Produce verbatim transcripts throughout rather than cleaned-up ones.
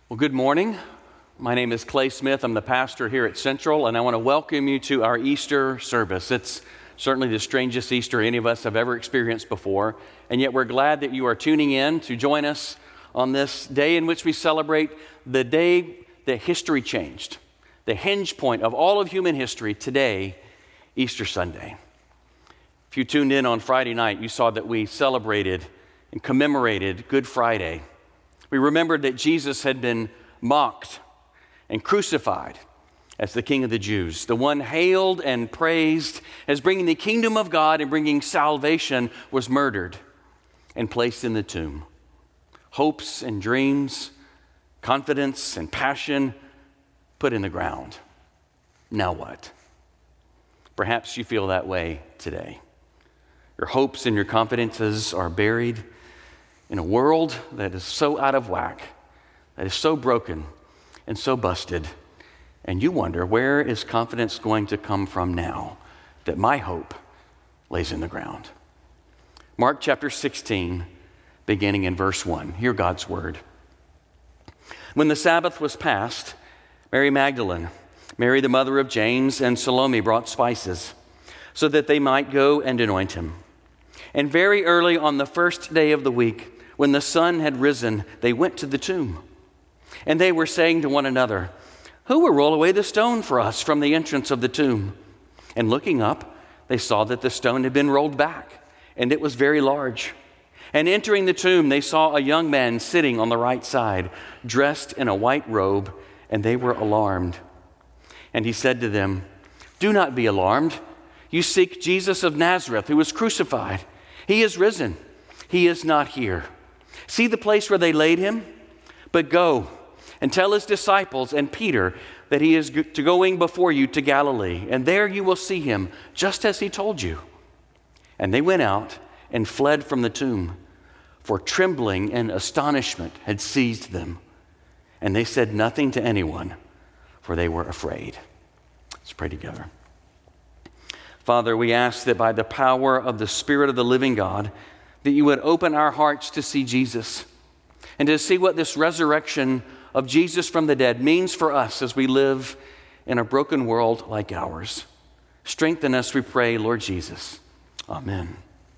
Well, good morning. My name is Clay Smith. I'm the pastor here at Central, and I want to welcome you to our Easter service. It's certainly the strangest Easter any of us have ever experienced before, and yet we're glad that you are tuning in to join us on this day in which we celebrate the day that history changed, the hinge point of all of human history today, Easter Sunday. If you tuned in on Friday night, you saw that we celebrated and commemorated Good Friday. We remembered that Jesus had been mocked and crucified as the King of the Jews. The one hailed and praised as bringing the kingdom of God and bringing salvation was murdered and placed in the tomb. Hopes and dreams, confidence and passion put in the ground. Now what? Perhaps you feel that way today. Your hopes and your confidences are buried in a world that is so out of whack, that is so broken and so busted, and you wonder, where is confidence going to come from now that my hope lays in the ground? Mark chapter sixteen, beginning in verse one. Hear God's word. When the Sabbath was past, Mary Magdalene, Mary the mother of James, and Salome brought spices so that they might go and anoint him. And very early on the first day of the week, when the sun had risen, they went to the tomb. And they were saying to one another, "Who will roll away the stone for us from the entrance of the tomb?" And looking up, they saw that the stone had been rolled back, and it was very large. And entering the tomb, they saw a young man sitting on the right side, dressed in a white robe, and they were alarmed. And he said to them, "Do not be alarmed. You seek Jesus of Nazareth, who was crucified. He is risen. He is not here. See the place where they laid him? But go and tell his disciples and Peter that he is to going before you to Galilee, and there you will see him, just as he told you." And they went out and fled from the tomb, for trembling and astonishment had seized them. And they said nothing to anyone, for they were afraid. Let's pray together. Father, we ask that by the power of the Spirit of the living God, that you would open our hearts to see Jesus and to see what this resurrection of Jesus from the dead means for us as we live in a broken world like ours. Strengthen us, we pray, Lord Jesus. Amen.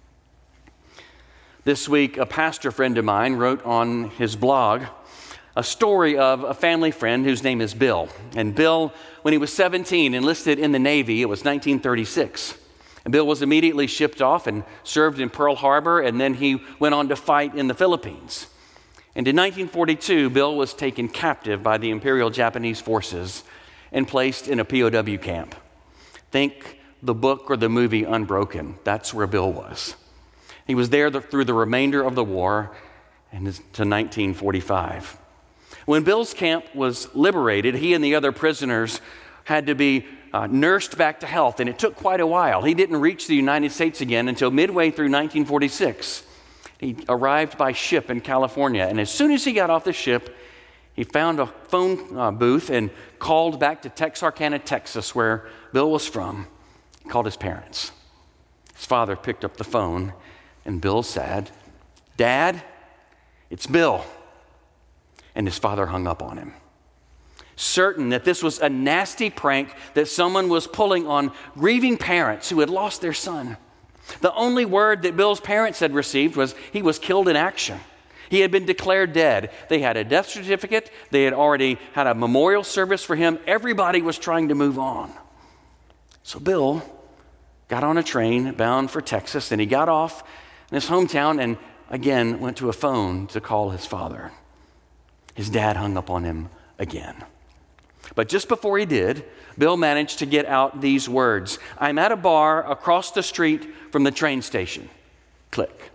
This week, a pastor friend of mine wrote on his blog a story of a family friend whose name is Bill. And Bill, when he was seventeen, enlisted in the Navy. It was nineteen thirty-six. And Bill was immediately shipped off and served in Pearl Harbor, and then he went on to fight in the Philippines. And in nineteen forty-two, Bill was taken captive by the Imperial Japanese forces and placed in a P O W camp. Think the book or the movie Unbroken. That's where Bill was. He was there the, through the remainder of the war and to nineteen forty-five. When Bill's camp was liberated, he and the other prisoners had to be uh, nursed back to health, and it took quite a while. He didn't reach the United States again until midway through nineteen forty-six. He arrived by ship in California, and as soon as he got off the ship, he found a phone uh, booth and called back to Texarkana, Texas, where Bill was from. He called his parents. His father picked up the phone, and Bill said, "Dad, it's Bill." And his father hung up on him, certain that this was a nasty prank that someone was pulling on grieving parents who had lost their son. The only word that Bill's parents had received was he was killed in action. He had been declared dead. They had a death certificate. They had already had a memorial service for him. Everybody was trying to move on. So Bill got on a train bound for Texas, and he got off in his hometown and again went to a phone to call his father. His dad hung up on him again. But just before he did, Bill managed to get out these words: "I'm at a bar across the street from the train station." Click.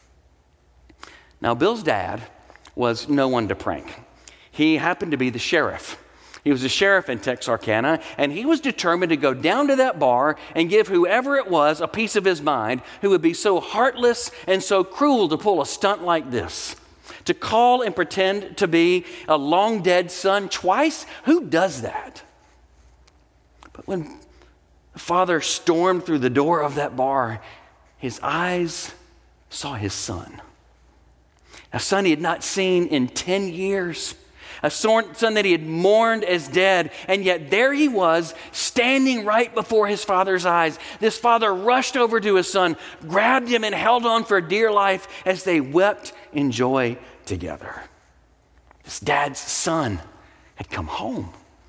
Now, Bill's dad was no one to prank. He happened to be the sheriff. He was a sheriff in Texarkana, and he was determined to go down to that bar and give whoever it was a piece of his mind who would be so heartless and so cruel to pull a stunt like this. To call and pretend to be a long dead son twice? Who does that? But when the father stormed through the door of that bar, his eyes saw his son. A son he had not seen in ten years. a son that he had mourned as dead, and yet there he was, standing right before his father's eyes. This father rushed over to his son, grabbed him, and held on for dear life as they wept in joy together. This dad's son had come home.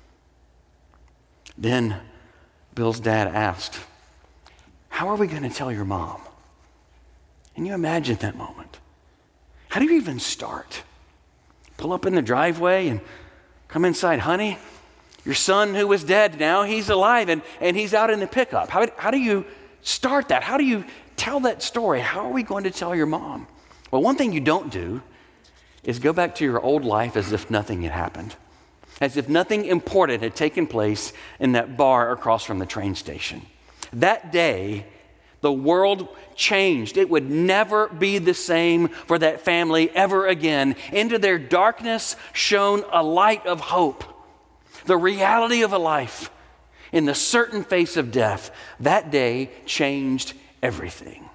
Then Bill's dad asked, "How are we going to tell your mom?" Can you imagine that moment? How do you even start? Pull up in the driveway and come inside, "Honey, your son who was dead, now he's alive and, and he's out in the pickup." How, how do you start that? How do you tell that story? How are we going to tell your mom? Well, one thing you don't do is go back to your old life as if nothing had happened, as if nothing important had taken place in that bar across from the train station. That day, the world changed. It would never be the same for that family ever again. Into their darkness shone a light of hope, the reality of a life in the certain face of death. That day changed everything.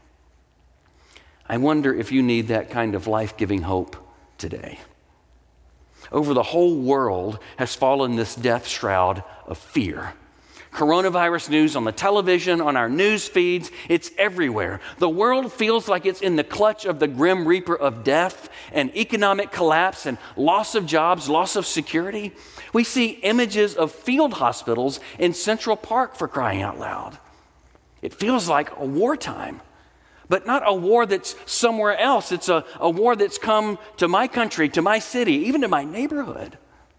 I wonder if you need that kind of life-giving hope today. Over the whole world has fallen this death shroud of fear. Coronavirus news on the television, on our news feeds, it's everywhere. The world feels like it's in the clutch of the grim reaper of death and economic collapse and loss of jobs, loss of security. We see images of field hospitals in Central Park, for crying out loud. It feels like a wartime, but not a war that's somewhere else. It's a, a war that's come to my country, to my city, even to my neighborhood.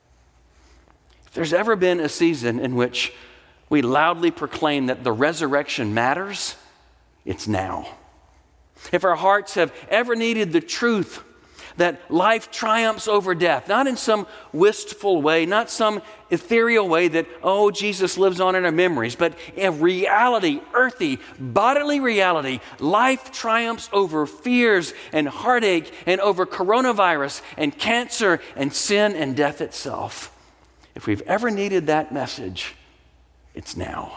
If there's ever been a season in which we loudly proclaim that the resurrection matters, it's now. If our hearts have ever needed the truth that life triumphs over death, not in some wistful way, not some ethereal way that, oh, Jesus lives on in our memories, but in reality, earthy, bodily reality, life triumphs over fears and heartache and over coronavirus and cancer and sin and death itself. If we've ever needed that message, it's now.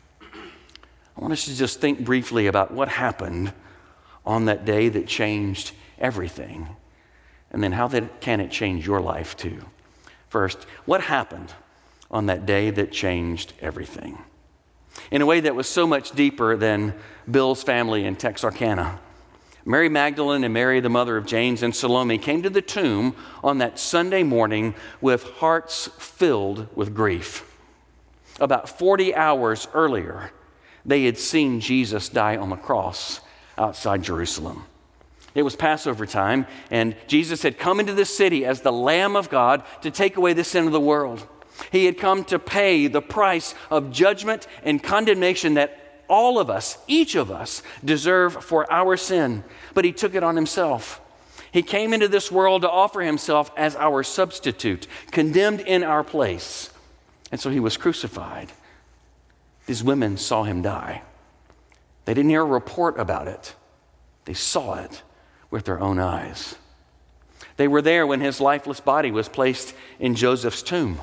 I want us to just think briefly about what happened on that day that changed everything, and then how that can it change your life too. First, what happened on that day that changed everything? In a way that was so much deeper than Bill's family in Texarkana, Mary Magdalene and Mary, the mother of James, and Salome came to the tomb on that Sunday morning with hearts filled with grief. About forty hours earlier, they had seen Jesus die on the cross outside Jerusalem. It was Passover time, and Jesus had come into the city as the Lamb of God to take away the sin of the world. He had come to pay the price of judgment and condemnation that all of us, each of us, deserve for our sin, but he took it on himself. He came into this world to offer himself as our substitute, condemned in our place. And so he was crucified. These women saw him die. They didn't hear a report about it. They saw it with their own eyes. They were there when his lifeless body was placed in Joseph's tomb.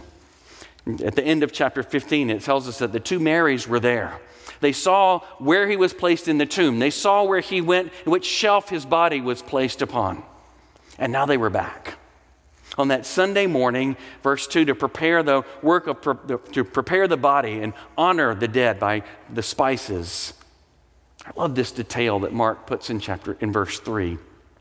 At the end of chapter fifteen, it tells us that the two Marys were there. They saw where he was placed in the tomb. They saw where he went, which shelf his body was placed upon. And now they were back. On that Sunday morning, verse two, to prepare the work of, to prepare the body and honor the dead by the spices. I love this detail that Mark puts in chapter, in verse three.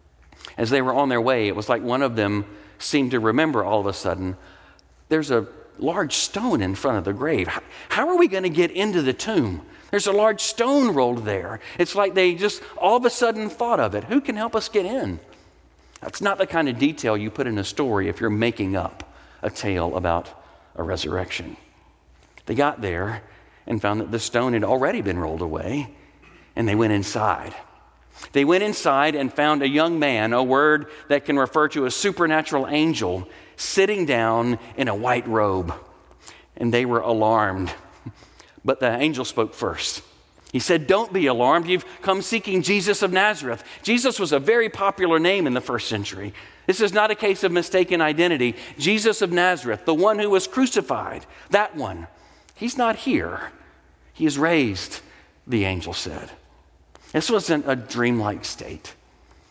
As they were on their way, it was like one of them seemed to remember all of a sudden, there's a large stone in front of the grave. How, how are we going to get into the tomb? There's a large stone rolled there. It's like they just all of a sudden thought of it. Who can help us get in? That's not the kind of detail you put in a story if you're making up a tale about a resurrection. They got there and found that the stone had already been rolled away, and they went inside. They went inside and found a young man, a word that can refer to a supernatural angel, sitting down in a white robe. And they were alarmed. But the angel spoke first. He said, "Don't be alarmed. You've come seeking Jesus of Nazareth." Jesus was a very popular name in the first century. This is not a case of mistaken identity. Jesus of Nazareth, the one who was crucified, that one. He's not here. He is raised, the angel said. This wasn't a dreamlike state.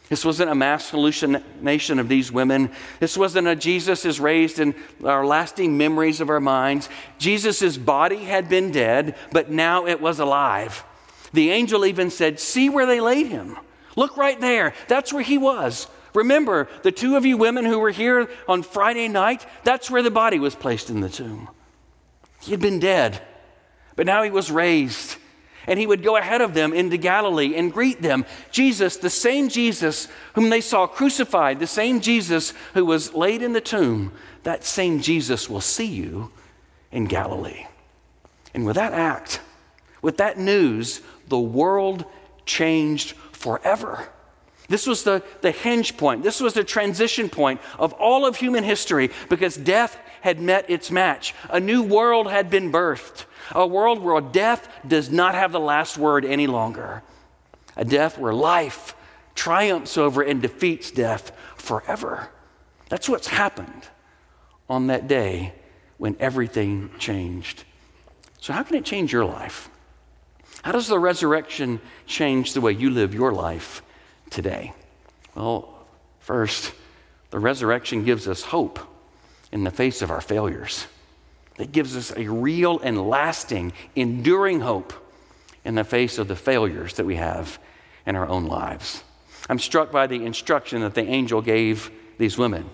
This wasn't a mass hallucination of these women. This wasn't a Jesus is raised in our lasting memories of our minds. Jesus' body had been dead, but now it was alive. The angel even said, see where they laid him. Look right there. That's where he was. Remember, the two of you women who were here on Friday night, that's where the body was placed in the tomb. He had been dead, but now he was raised. And he would go ahead of them into Galilee and greet them. Jesus, the same Jesus whom they saw crucified, the same Jesus who was laid in the tomb, that same Jesus will see you in Galilee. And with that act, with that news, the world changed forever. This was the, the hinge point. This was the transition point of all of human history because death had met its match. A new world had been birthed. A world where death does not have the last word any longer. A death where life triumphs over and defeats death forever. That's what's happened on that day when everything changed. So how can it change your life? How does the resurrection change the way you live your life today? Well, first, the resurrection gives us hope in the face of our failures. It gives us a real and lasting, enduring hope in the face of the failures that we have in our own lives. I'm struck by the instruction that the angel gave these women.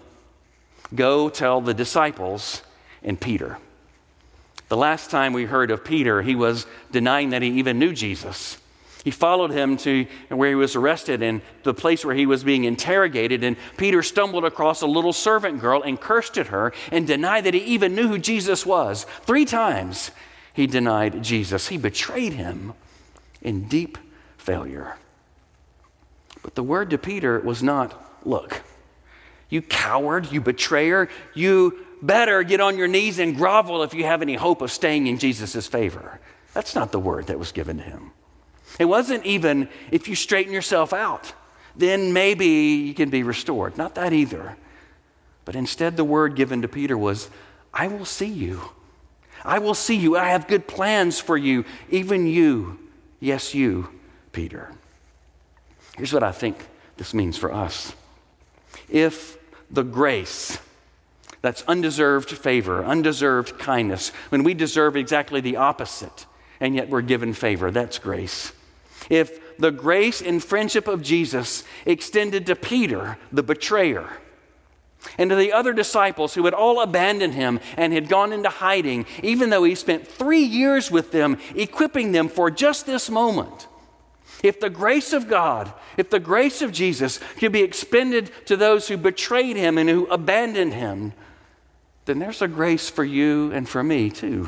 Go tell the disciples and Peter. The last time we heard of Peter, he was denying that he even knew Jesus. He followed him to where he was arrested and the place where he was being interrogated. And Peter stumbled across a little servant girl and cursed at her and denied that he even knew who Jesus was. Three times he denied Jesus. He betrayed him in deep failure. But the word to Peter was not, look, you coward, you betrayer, you better get on your knees and grovel if you have any hope of staying in Jesus' favor. That's not the word that was given to him. It wasn't even, if you straighten yourself out, then maybe you can be restored. Not that either. But instead, the word given to Peter was, I will see you. I will see you. I have good plans for you. Even you. Yes, you, Peter. Here's what I think this means for us. If the grace, that's undeserved favor, undeserved kindness, when we deserve exactly the opposite, and yet we're given favor, that's grace. If the grace and friendship of Jesus extended to Peter, the betrayer, and to the other disciples who had all abandoned him and had gone into hiding, even though he spent three years with them, equipping them for just this moment. If the grace of God, if the grace of Jesus could be expended to those who betrayed him and who abandoned him, then there's a grace for you and for me too.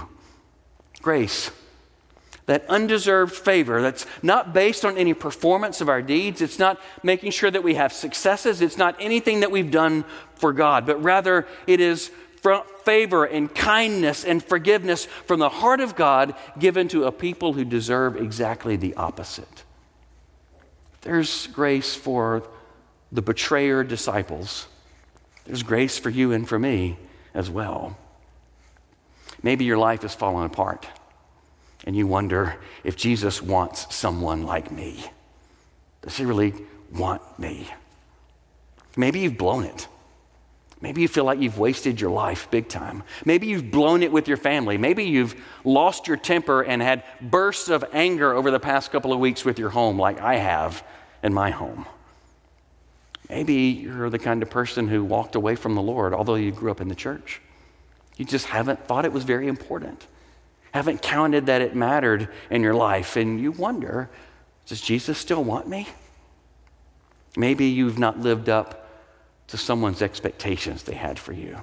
Grace. That undeserved favor that's not based on any performance of our deeds. It's not making sure that we have successes. It's not anything that we've done for God, but rather it is favor and kindness and forgiveness from the heart of God given to a people who deserve exactly the opposite. There's grace for the betrayer disciples. There's grace for you and for me as well. Maybe your life is falling apart. And you wonder if Jesus wants someone like me. Does he really want me? Maybe you've blown it. Maybe you feel like you've wasted your life big time. Maybe you've blown it with your family. Maybe you've lost your temper and had bursts of anger over the past couple of weeks with your home like I have in my home. Maybe you're the kind of person who walked away from the Lord although you grew up in the church. You just haven't thought it was very important. Haven't counted that it mattered in your life, and you wonder, does Jesus still want me? Maybe you've not lived up to someone's expectations they had for you.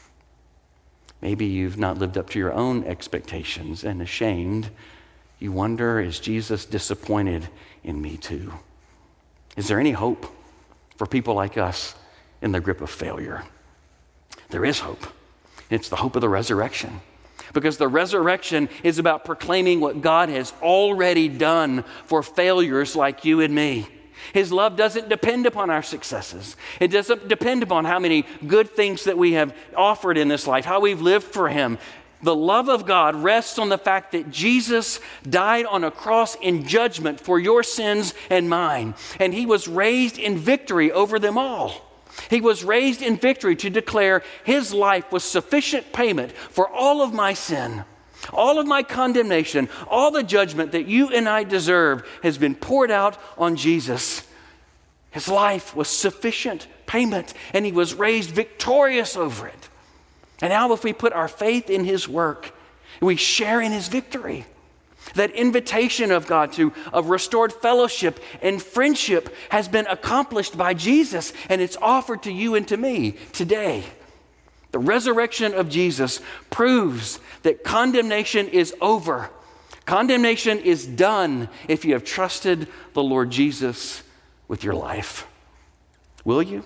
Maybe you've not lived up to your own expectations, and ashamed, you wonder, is Jesus disappointed in me too? Is there any hope for people like us in the grip of failure? There is hope. It's the hope of the resurrection. Because the resurrection is about proclaiming what God has already done for failures like you and me. His love doesn't depend upon our successes. It doesn't depend upon how many good things that we have offered in this life, how we've lived for him. The love of God rests on the fact that Jesus died on a cross in judgment for your sins and mine, and he was raised in victory over them all. He was raised in victory to declare his life was sufficient payment for all of my sin. All of my condemnation, all the judgment that you and I deserve has been poured out on Jesus. His life was sufficient payment, and he was raised victorious over it. And now if we put our faith in his work, we share in his victory. That invitation of God to of restored fellowship and friendship has been accomplished by Jesus, and it's offered to you and to me today. The resurrection of Jesus proves that condemnation is over. Condemnation is done if you have trusted the Lord Jesus with your life. Will you?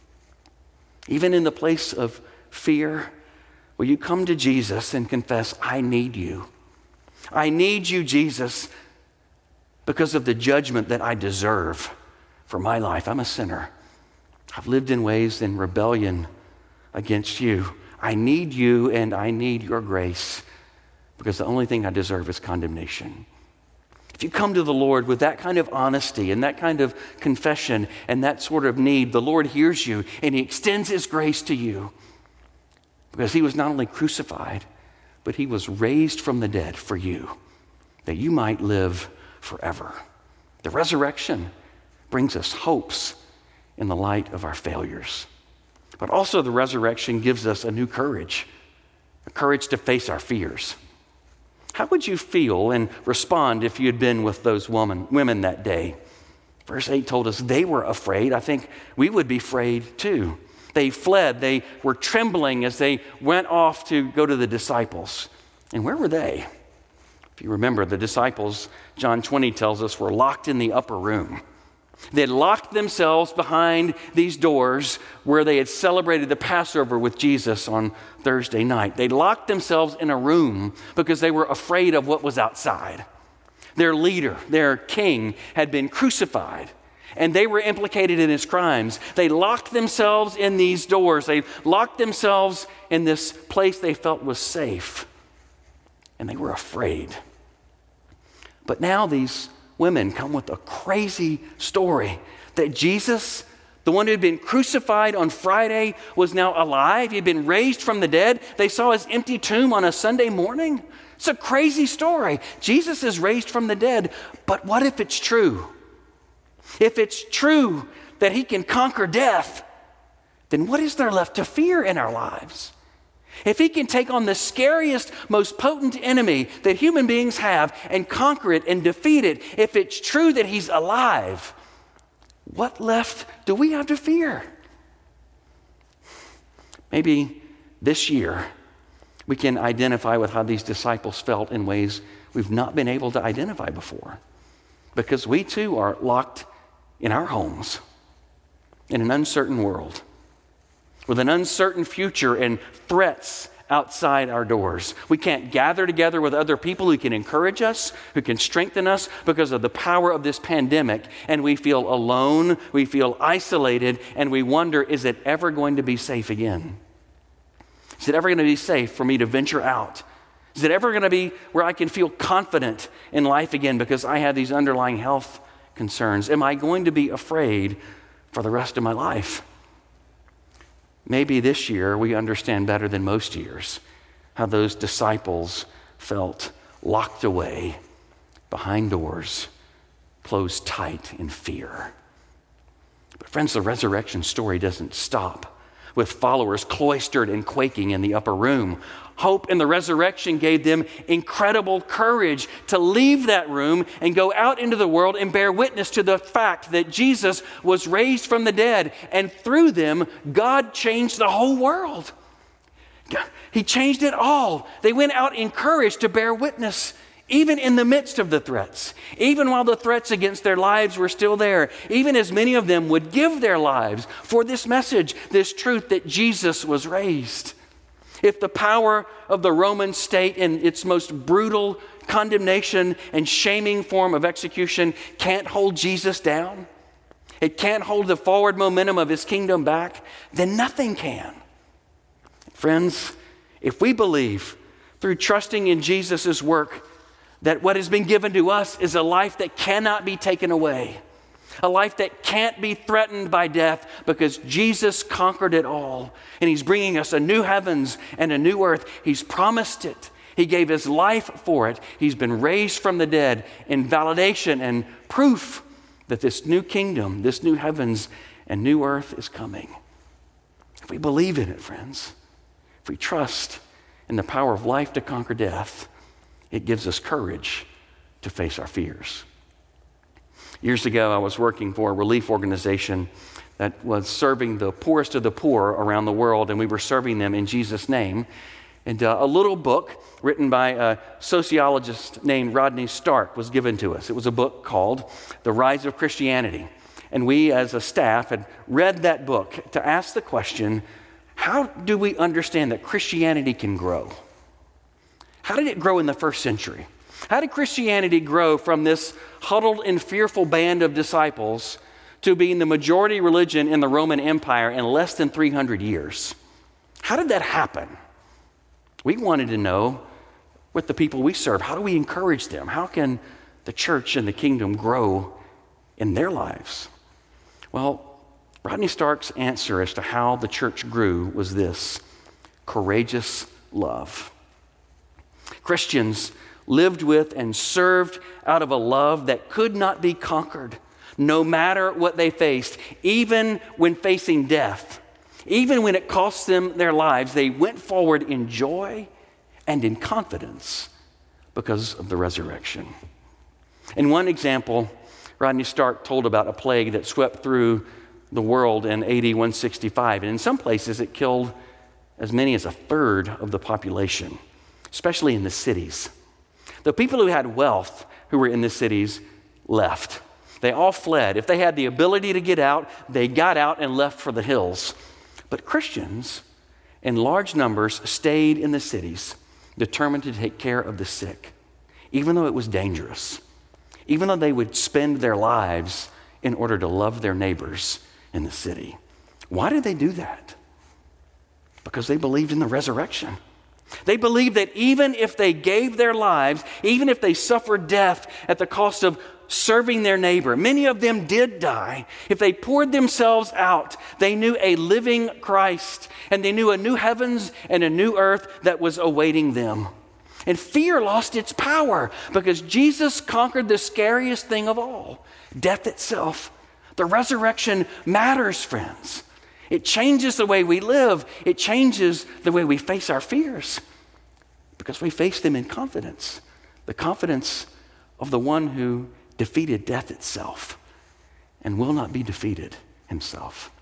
Even in the place of fear, will you come to Jesus and confess, I need you. I need you, Jesus, because of the judgment that I deserve for my life. I'm a sinner. I've lived in ways in rebellion against you. I need you and I need your grace because the only thing I deserve is condemnation. If you come to the Lord with that kind of honesty and that kind of confession and that sort of need, the Lord hears you and he extends his grace to you because he was not only crucified, but he was raised from the dead for you, that you might live forever. The resurrection brings us hopes in the light of our failures. But also the resurrection gives us a new courage, a courage to face our fears. How would you feel and respond if you had been with those woman, women that day? Verse eight told us they were afraid. I think we would be afraid too. They fled. They were trembling as they went off to go to the disciples. And where were they? If you remember, the disciples, John twenty tells us, were locked in the upper room. They had locked themselves behind these doors where they had celebrated the Passover with Jesus on Thursday night. They locked themselves in a room because they were afraid of what was outside. Their leader, their king, had been crucified, and they were implicated in his crimes. They locked themselves in these doors. They locked themselves in this place they felt was safe, and they were afraid. But now these women come with a crazy story that Jesus, the one who had been crucified on Friday, was now alive. He had been raised from the dead. They saw his empty tomb on a Sunday morning. It's a crazy story. Jesus is raised from the dead, but what if it's true? If it's true that he can conquer death, then what is there left to fear in our lives? If he can take on the scariest, most potent enemy that human beings have and conquer it and defeat it, if it's true that he's alive, what left do we have to fear? Maybe this year we can identify with how these disciples felt in ways we've not been able to identify before, because we too are locked in our homes in an uncertain world, with an uncertain future and threats outside our doors. We can't gather together with other people who can encourage us, who can strengthen us because of the power of this pandemic, and we feel alone, we feel isolated, and we wonder, is it ever going to be safe again? Is it ever going to be safe for me to venture out? Is it ever going to be where I can feel confident in life again because I have these underlying health concerns? Am I going to be afraid for the rest of my life? Maybe this year we understand better than most years how those disciples felt locked away behind doors, closed tight in fear. But friends, the resurrection story doesn't stop with followers cloistered and quaking in the upper room. Hope in the resurrection gave them incredible courage to leave that room and go out into the world and bear witness to the fact that Jesus was raised from the dead. And through them, God changed the whole world. He changed it all. They went out encouraged to bear witness, even in the midst of the threats, even while the threats against their lives were still there, even as many of them would give their lives for this message, this truth that Jesus was raised. If the power of the Roman state in its most brutal condemnation and shaming form of execution can't hold Jesus down, it can't hold the forward momentum of his kingdom back, then nothing can. Friends, if we believe through trusting in Jesus' work, that what has been given to us is a life that cannot be taken away, a life that can't be threatened by death because Jesus conquered it all. And he's bringing us a new heavens and a new earth. He's promised it. He gave his life for it. He's been raised from the dead in validation and proof that this new kingdom, this new heavens and new earth is coming. If we believe in it, friends, if we trust in the power of life to conquer death, it gives us courage to face our fears. Years ago, I was working for a relief organization that was serving the poorest of the poor around the world, and we were serving them in Jesus' name. And uh, a little book written by a sociologist named Rodney Stark was given to us. It was a book called The Rise of Christianity. And we, as a staff, had read that book to ask the question, how do we understand that Christianity can grow? How did it grow in the first century? How did Christianity grow from this huddled and fearful band of disciples to being the majority religion in the Roman Empire in less than three hundred years? How did that happen? We wanted to know with the people we serve, how do we encourage them? How can the church and the kingdom grow in their lives? Well, Rodney Stark's answer as to how the church grew was this: courageous love. Christians lived with and served out of a love that could not be conquered, no matter what they faced, even when facing death. Even when it cost them their lives, they went forward in joy and in confidence because of the resurrection. In one example, Rodney Stark told about a plague that swept through the world in A D one sixty-five, and in some places it killed as many as a third of the population, especially in the cities. The people who had wealth who were in the cities left. They all fled. If they had the ability to get out, they got out and left for the hills. But Christians, in large numbers, stayed in the cities, determined to take care of the sick, even though it was dangerous, even though they would spend their lives in order to love their neighbors in the city. Why did they do that? Because they believed in the resurrection. They believed that even if they gave their lives, even if they suffered death at the cost of serving their neighbor, many of them did die. If they poured themselves out, they knew a living Christ, and they knew a new heavens and a new earth that was awaiting them. And fear lost its power because Jesus conquered the scariest thing of all, death itself. The resurrection matters, friends. It changes the way we live. It changes the way we face our fears because we face them in confidence, the confidence of the one who defeated death itself and will not be defeated himself.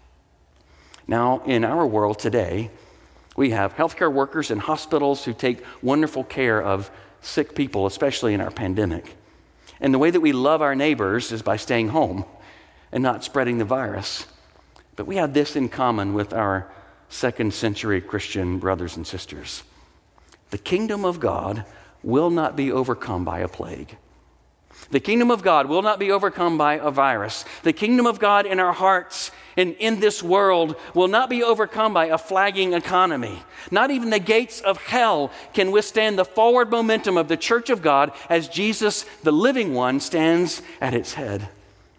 Now, in our world today, we have healthcare workers in hospitals who take wonderful care of sick people, especially in our pandemic. And the way that we love our neighbors is by staying home and not spreading the virus. But we have this in common with our second century Christian brothers and sisters. The kingdom of God will not be overcome by a plague. The kingdom of God will not be overcome by a virus. The kingdom of God in our hearts and in this world will not be overcome by a flagging economy. Not even the gates of hell can withstand the forward momentum of the church of God as Jesus, the living one, stands at its head.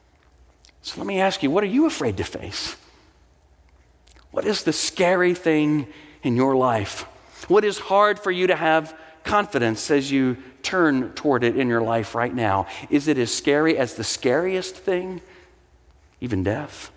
So let me ask you, what are you afraid to face? What is the scary thing in your life? What is hard for you to have confidence as you turn toward it in your life right now? Is it as scary as the scariest thing, even death?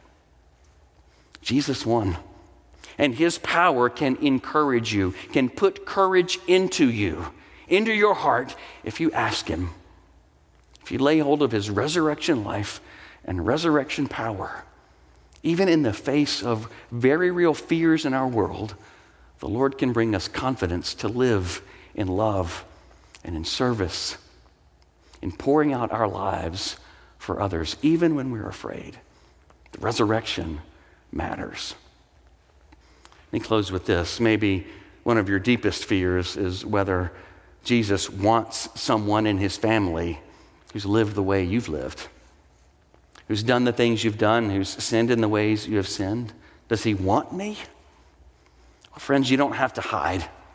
Jesus won, and his power can encourage you, can put courage into you, into your heart, if you ask him. If you lay hold of his resurrection life and resurrection power, even in the face of very real fears in our world, the Lord can bring us confidence to live in love and in service, in pouring out our lives for others, even when we're afraid. The resurrection matters. Let me close with this. Maybe one of your deepest fears is whether Jesus wants someone in his family who's lived the way you've lived, who's done the things you've done, who's sinned in the ways you have sinned. Does he want me? Well, friends, you don't have to hide.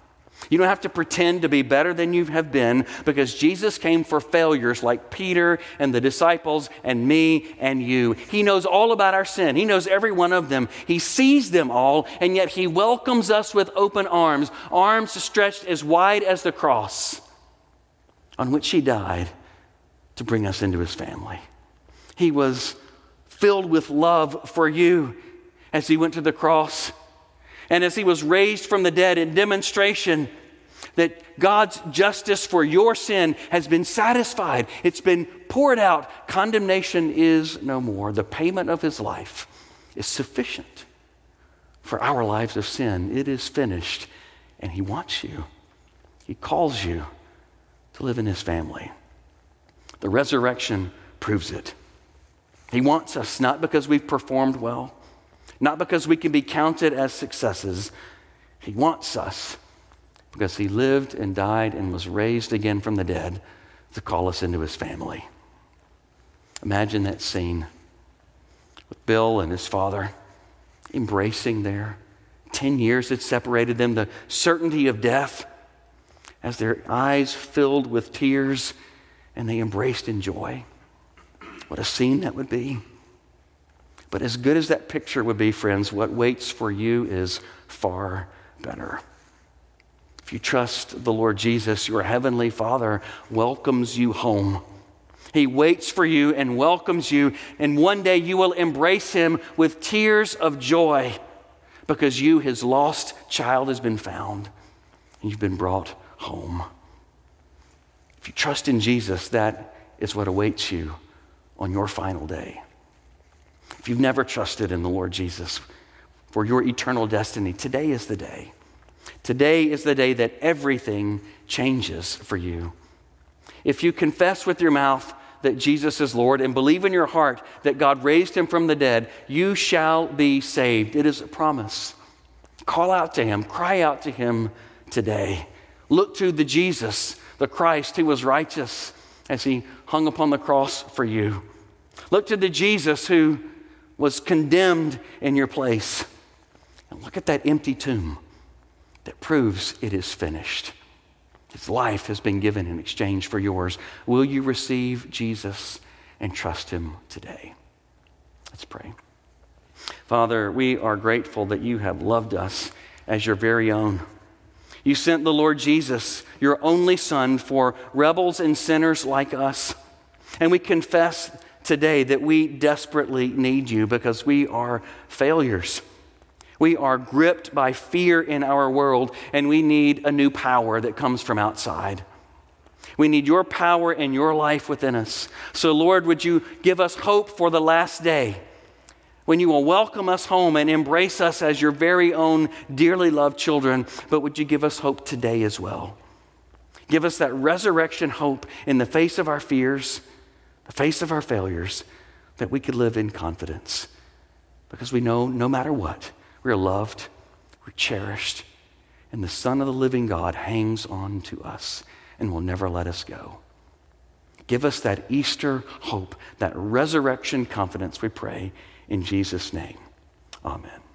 You don't have to pretend to be better than you have been, because Jesus came for failures like Peter and the disciples and me and you. He knows all about our sin. He knows every one of them. He sees them all, and yet he welcomes us with open arms, arms stretched as wide as the cross on which he died to bring us into his family. He was filled with love for you as he went to the cross. And as he was raised from the dead in demonstration that God's justice for your sin has been satisfied, it's been poured out, condemnation is no more. The payment of his life is sufficient for our lives of sin. It is finished, and he wants you. He calls you to live in his family. The resurrection proves it. He wants us not because we've performed well, not because we can be counted as successes. He wants us because he lived and died and was raised again from the dead to call us into his family. Imagine that scene with Bill and his father embracing there. Ten years had separated them, the certainty of death, as their eyes filled with tears and they embraced in joy. What a scene that would be. But as good as that picture would be, friends, what waits for you is far better. If you trust the Lord Jesus, your heavenly Father welcomes you home. He waits for you and welcomes you, and one day you will embrace him with tears of joy because you, his lost child, has been found and you've been brought home. If you trust in Jesus, that is what awaits you on your final day. If you've never trusted in the Lord Jesus for your eternal destiny, today is the day. Today is the day that everything changes for you. If you confess with your mouth that Jesus is Lord and believe in your heart that God raised him from the dead, you shall be saved. It is a promise. Call out to him, cry out to him today. Look to the Jesus, the Christ who was righteous as he hung upon the cross for you. Look to the Jesus who was condemned in your place. And look at that empty tomb that proves it is finished. His life has been given in exchange for yours. Will you receive Jesus and trust him today? Let's pray. Father, we are grateful that you have loved us as your very own. You sent the Lord Jesus, your only Son, for rebels and sinners like us. And we confess today that we desperately need you because we are failures. We are gripped by fear in our world, and we need a new power that comes from outside. We need your power and your life within us. So, Lord, would you give us hope for the last day when you will welcome us home and embrace us as your very own dearly loved children, but would you give us hope today as well? Give us that resurrection hope in the face of our fears, the face of our failures, that we could live in confidence because we know no matter what, we're loved, we're cherished, and the Son of the living God hangs on to us and will never let us go. Give us that Easter hope, that resurrection confidence, we pray in Jesus' name. Amen.